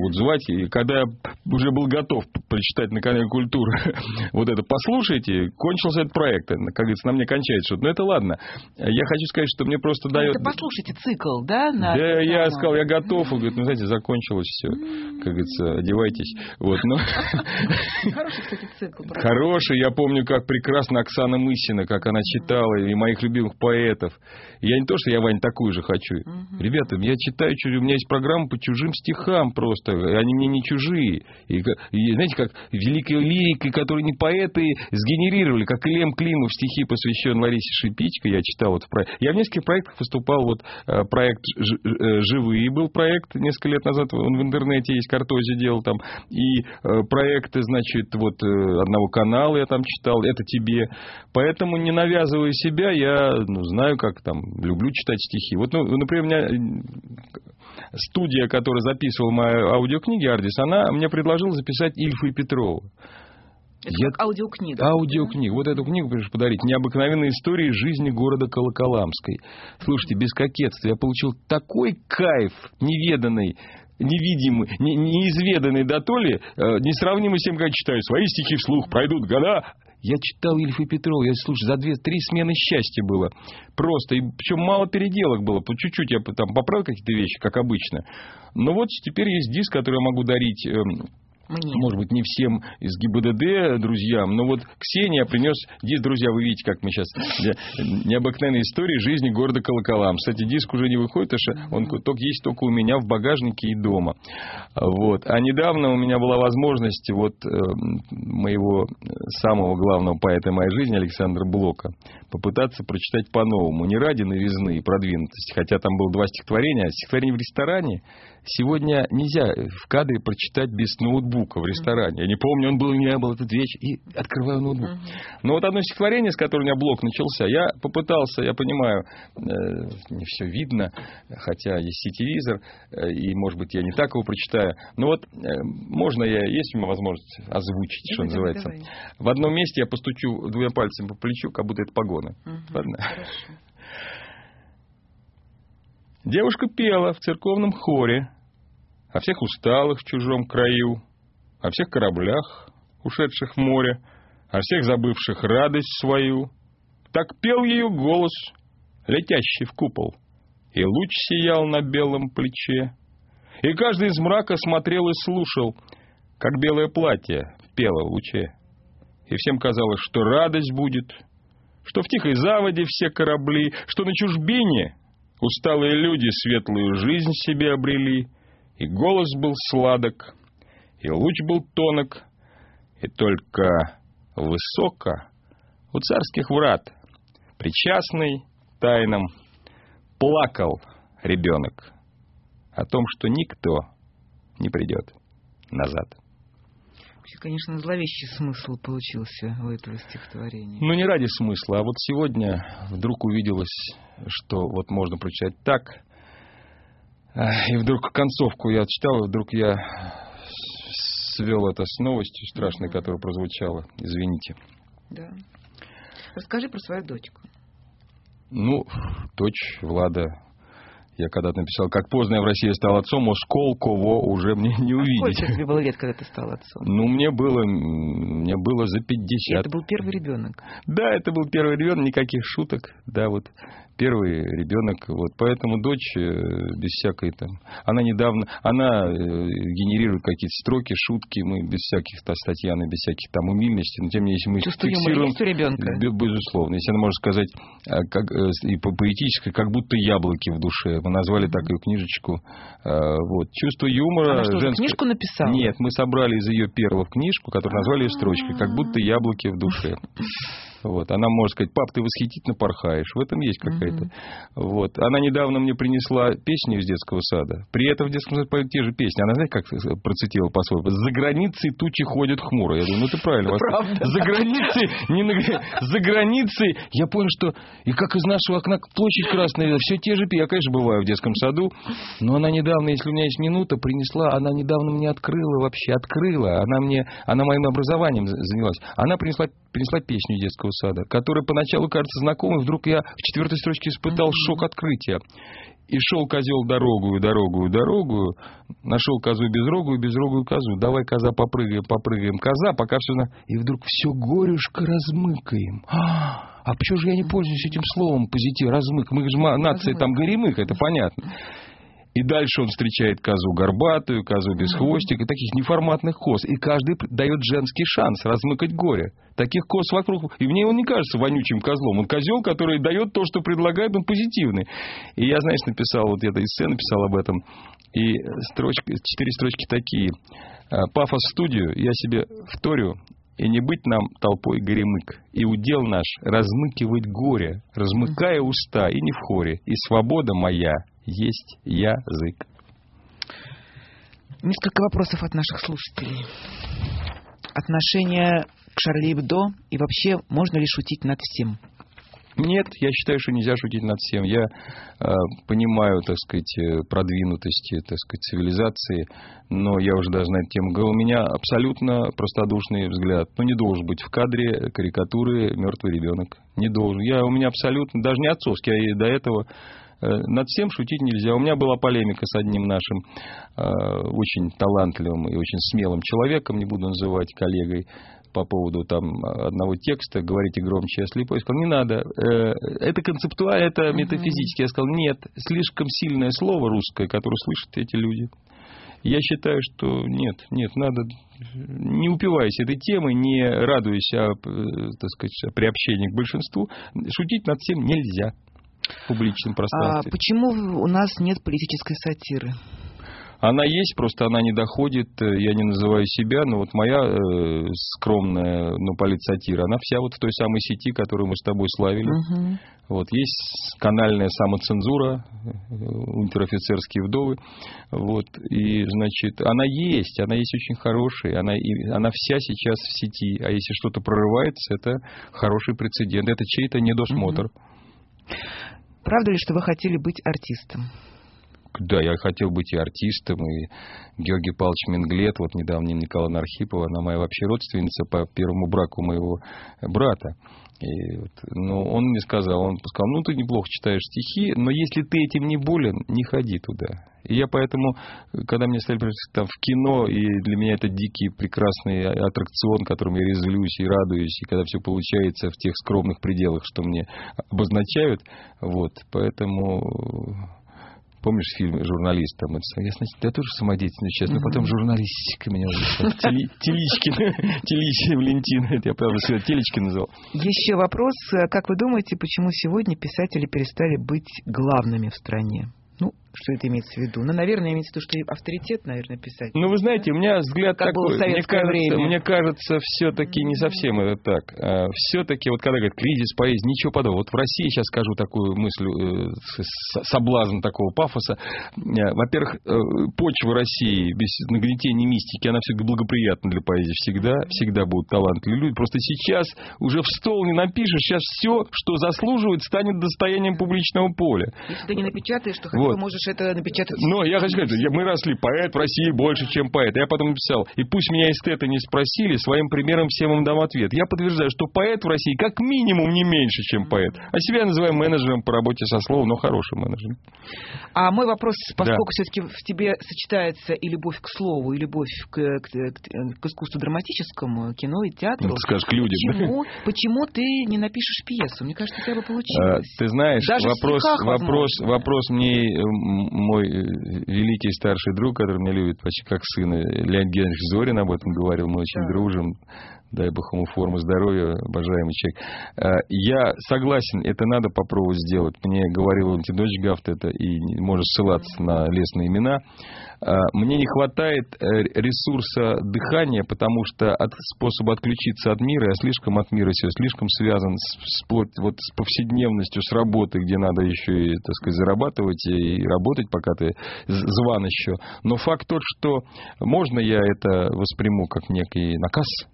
будут звать. И когда я уже был готов прочитать на канале «Культура» вот это «Послушайте», кончился этот проект. Как говорится, на мне кончается что-то. Но это ладно. Я хочу сказать, что мне просто дает... Это «Послушайте» цикл, да? На да, я сказал, я готов. Он говорит, ну, знаете, закончилось все. Как говорится, одевайтесь. Вот, но... Хороший, кстати, цикл. Хороший. Я помню, как прекрасно Оксана Мысина, как она читала, и моих любимых поэтов. Я не то, что я, Вань, такую же хочу. Uh-huh. Ребята, я читаю, у меня есть программа по чужим стихам просто. Они мне не чужие. И, и знаете, как великие лирики, которые не поэты сгенерировали, как Ильям Климов стихи, посвящен Ларисе Шипичко. Я читал вот про... Я в нескольких проектах выступал. Вот проект «Живые» был проект несколько лет назад. Он в интернете есть, Картозе делал там. И проекты, значит, вот одного канала я там читал. Это тебе. Поэтому, не навязывая себя, я ну, знаю, как там, люблю читать стихи. Вот, ну, например, у меня студия, которая записывала мои аудиокниги, Ардис, она мне предложила записать Ильфа и Петрова. Это я... как аудиокнига. Аудиокнига. Вот эту книгу, конечно, подарить. «Необыкновенные истории жизни города Колоколамской». Слушайте, без кокетства. Я получил такой кайф неведанный, невидимый, не, неизведанный дотоле, несравнимый с тем, как читаю свои стихи вслух, пройдут года. Я читал Ильфа и Петрова, я, слушай, за две-три смены счастья было. Просто, и причем мало переделок было. По чуть-чуть я там поправил какие-то вещи, как обычно. Но вот теперь есть диск, который я могу дарить... Мне. Может быть, не всем из ГИБДД друзьям, но вот Ксения принес диск, друзья, вы видите, как мы сейчас... «Необыкновенные истории жизни города Колоколам». Кстати, диск уже не выходит, потому что он только, есть только у меня в багажнике и дома. Вот. А недавно у меня была возможность вот моего самого главного поэта моей жизни, Александра Блока, попытаться прочитать по-новому. Не ради новизны и продвинутости, хотя там было два стихотворения, а стихотворение в ресторане сегодня нельзя в кадре прочитать без ноутбука в ресторане. Я не помню, он был или не был этот вечер, и открываю ноутбук. Uh-huh. Но вот одно стихотворение, с которого у меня блог начался, я попытался, я понимаю, э, не все видно, хотя есть сетевизор, э, и, может быть, я не так его прочитаю, но вот э, можно я, есть у меня возможность озвучить, что давай, называется. Давай. В одном месте я постучу двумя пальцами по плечу, как будто это погоны. Uh-huh. Ладно? Хорошо. Девушка пела в церковном хоре о всех усталых в чужом краю, о всех кораблях, ушедших в море, о всех забывших радость свою. Так пел ее голос, летящий в купол, и луч сиял на белом плече. И каждый из мрака смотрел и слушал, как белое платье пело в луче. И всем казалось, что радость будет, что в тихой заводе все корабли, что на чужбине усталые люди светлую жизнь себе обрели. И голос был сладок, и луч был тонок, и только высоко у царских врат, причастный тайнам, плакал ребенок о том, что никто не придет назад. Вообще, конечно, зловещий смысл получился у этого стихотворения. Ну, не ради смысла, а вот сегодня вдруг увиделось, что вот можно прочитать так. И вдруг концовку я читал, и вдруг я свел это с новостью страшной, которая прозвучала. Извините. Да. Расскажи про свою дочку. Ну, дочь Влада. Я когда-то написал, как поздно я в России стал отцом, Осколково уже мне не увидеть. Сколько тебе было лет, когда ты стал отцом? Ну, мне было, мне было за пятьдесят. И это был первый ребенок? Да, это был первый ребенок, никаких шуток. Да, вот первый ребенок. Вот, поэтому дочь без всякой там... Она недавно... Она генерирует какие-то строки, шутки. Мы без всяких статьян, без всяких там умильностей. Но тем не менее, если мы чувство юмора есть у ребенка? Безусловно. Если она может сказать как, и по-поэтически, как будто яблоки в душе. Мы назвали так ее книжечку. Вот. Чувство юмора... Она что, женское... книжку написала? Нет, мы собрали из ее первого книжку, которую назвали ее строчкой. Как будто яблоки в душе. Вот. Она может сказать, пап, ты восхитительно порхаешь. В этом есть какая-то. Mm-hmm. Вот. Она недавно мне принесла песню из детского сада. При этом в детском саде поют те же песни. Она, знаете, как процитировала по-своему? За границей тучи ходят хмуро. Я думаю, ну это правильно. Правда. За границей, не на... за границей. Я понял, что и как из нашего окна площадь Красная, все те же песни. Я, конечно, бываю в детском саду, но она недавно, если у меня есть минута, принесла, она недавно мне открыла вообще, открыла. Она мне, она моим образованием занялась. Она принесла, принесла песню из детского сада, которая поначалу кажется знакомой, вдруг я в четвертой строчке испытал mm-hmm. шок открытия. И шел козел дорогую, дорогую, дорогую, нашел козу безрогую, безрогую козу. Давай, коза, попрыгаем, попрыгаем, коза, пока все... На... И вдруг все горюшко размыкаем. А, а почему же я не пользуюсь этим словом позитив, размык? Мы же нация там горемык, это понятно. И дальше он встречает козу горбатую, козу без хвостика, таких неформатных коз. И каждый дает женский шанс размыкать горе. Таких коз вокруг. И мне он не кажется вонючим козлом. Он козел, который дает то, что предлагает, он позитивный. И я, знаешь, написал, вот я эссе написал об этом. И строчка, четыре строчки такие. Пафос в студию я себе вторю. И не быть нам толпой горемык. И удел наш размыкивать горе, размыкая уста, и не в хоре. И свобода моя есть язык. Несколько вопросов от наших слушателей. Отношение к Шарли Эбдо и вообще можно ли шутить над всем? Нет, я считаю, что нельзя шутить над всем. Я э, понимаю, так сказать, продвинутости, так сказать, цивилизации, но я уже даже на эту тему говорил. У меня абсолютно простодушный взгляд. Ну, не должен быть в кадре карикатуры мертвый ребенок. Не должен. Я, у меня абсолютно, даже не отцовский, а и до этого э, над всем шутить нельзя. У меня была полемика с одним нашим э, очень талантливым и очень смелым человеком, не буду называть коллегой, по поводу там одного текста, говорите громче, я слепой. Я сказал, не надо. Это концептуально, это метафизически. Я сказал, нет, слишком сильное слово русское, которое слышат эти люди. Я считаю, что нет, нет, надо, не упиваясь этой темой, не радуясь, а, так сказать, приобщении к большинству, шутить над всем нельзя в публичном пространстве. А почему у нас нет политической сатиры? Она есть, просто она не доходит. Я не называю себя, но вот моя э, скромная, ну, политсатира, она вся вот в той самой сети, которую мы с тобой славили. Uh-huh. Вот, есть канальная самоцензура, унтер-офицерские вдовы. Вот, и, значит, она есть, она есть очень хорошая, она, и, она вся сейчас в сети. А если что-то прорывается, это хороший прецедент. Это чей-то недосмотр. Uh-huh. Правда ли, что вы хотели быть артистом? Да, я хотел быть и артистом, и Георгий Павлович Менглет, вот недавно Николая Архипова, она моя вообще родственница по первому браку моего брата. И вот, ну, он мне сказал, он сказал, ну, ты неплохо читаешь стихи, но если ты этим не болен, не ходи туда. И я поэтому, когда мне стали там в кино, и для меня это дикий, прекрасный аттракцион, которым я резвлюсь и радуюсь, и когда все получается в тех скромных пределах, что мне обозначают, вот, поэтому... Помнишь фильм «Журналист»? Там, я, значит, я тоже самодеятельный сейчас, но потом журналистика меня уже... Теличкин, Теличкин, Валентин. Это я, правда, всегда Телечкин называл. Еще вопрос. Как вы думаете, почему сегодня писатели перестали быть главными в стране? Ну, что это имеется в виду? Ну, наверное, имеется в виду, что и авторитет, наверное, писать. Ну, вы знаете, у меня взгляд как такой. Мне кажется, время. мне кажется, все-таки не совсем это так. А, все-таки, вот когда говорят кризис поэзии, ничего подобного. Вот в России, сейчас скажу такую мысль, э, соблазн такого пафоса. Во-первых, э, почва России без нагнетения мистики, она всегда благоприятна для поэзии. Всегда, всегда будут талантливые люди. Просто сейчас уже в стол не напишешь. Сейчас все, что заслуживает, станет достоянием публичного поля. Если ты не напечатаешь, то хотя бы вот. можешь это напечатать. Но я хочу сказать, мы росли, поэт в России больше, чем поэт. Я потом написал, и пусть меня эстеты не спросили, своим примером всем им дам ответ. Я подтверждаю, что поэт в России как минимум не меньше, чем поэт. А себя я называю менеджером по работе со словом, но хорошим менеджером. А мой вопрос, поскольку да. все-таки в тебе сочетается и любовь к слову, и любовь к, к, к, к искусству драматическому, кино и театру. Ну, ты скажешь, к людям. Почему, почему ты не напишешь пьесу? Мне кажется, у тебя бы получилось. А, ты знаешь, Даже вопрос, стихах, вопрос, вопрос мне мой великий старший друг, который меня любит почти как сына, Леонид Генрихович Зорин об этом говорил, мы очень да. дружим. Дай Бог ему форму здоровья, обожаемый человек. Я согласен, это надо попробовать сделать. Мне говорил Валентин Дочь Гафт это, и может ссылаться на лестные имена. Мне не хватает ресурса дыхания, потому что от способа отключиться от мира, я слишком от мира все, слишком связан с, с, вот, с повседневностью, с работой, где надо еще и, так сказать, зарабатывать и работать, пока ты зван еще. Но факт тот, что можно я это восприму как некий наказ эфирный,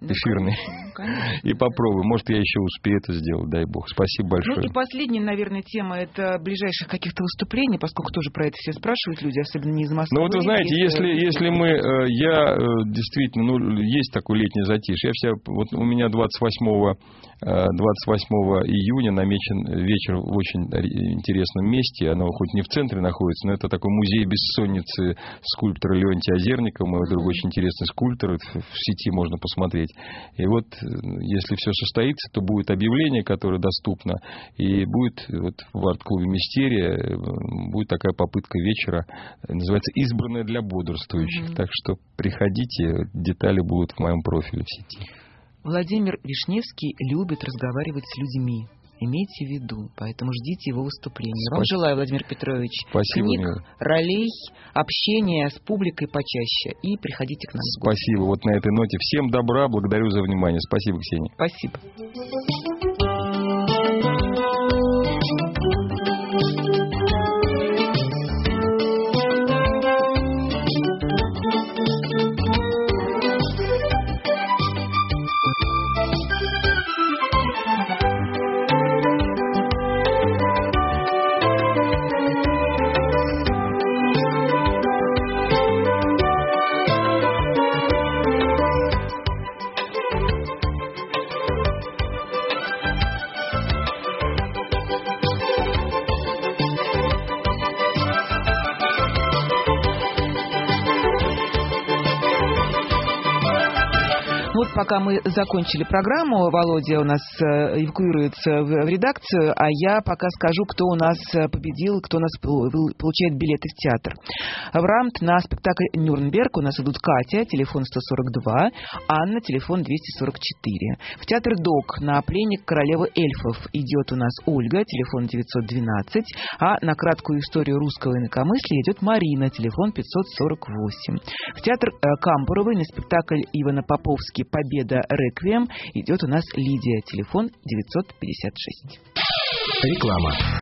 стороны. И попробую. Может, я еще успею это сделать, дай бог. Спасибо большое. Ну и последняя, наверное, тема — это ближайших каких-то выступлений, поскольку тоже про это все спрашивают люди, особенно не из Москвы. Ну вот вы знаете, если, если мы, я действительно, ну, есть такой летний затишье. Я вся, вот у меня двадцать восьмого июня намечен вечер в очень интересном месте. Оно хоть не в центре находится, но это такой музей бессонницы скульптора Леонтия Озерникова, мой друг, очень интересный скульптор, в сети можно посмотреть. И вот, если все состоится, то будет объявление, которое доступно, и будет вот в арт-клубе «Мистерия» будет такая попытка вечера, называется «Избранная для бодрствующих». Mm-hmm. Так что приходите, детали будут в моем профиле в сети. Владимир Вишневский любит разговаривать с людьми. Имейте в виду, поэтому ждите его выступления. Спасибо. Вам желаю, Владимир Петрович, Спасибо, книг, Нина. ролей, общения с публикой почаще. И приходите к нам. Спасибо. Вот на этой ноте. Всем добра, благодарю за внимание. Спасибо, Ксения. Спасибо. Пока мы закончили программу, Володя у нас эвакуируется в редакцию, а я пока скажу, кто у нас победил, кто у нас получает билеты в театр. В рамт на спектакль «Нюрнберг» у нас идут Катя, телефон сто сорок два, Анна, телефон двести сорок четыре. В театр «Док» на «Пленник королевы эльфов» идет у нас Ольга, телефон девятьсот двенадцать, а на краткую историю русского инакомыслия идет Марина, телефон пятьсот сорок восемь. В театр Камбуровой на спектакль Ивана Поповский «Победа Реквием» идет у нас Лидия, телефон девятьсот пятьдесят шесть. Реклама.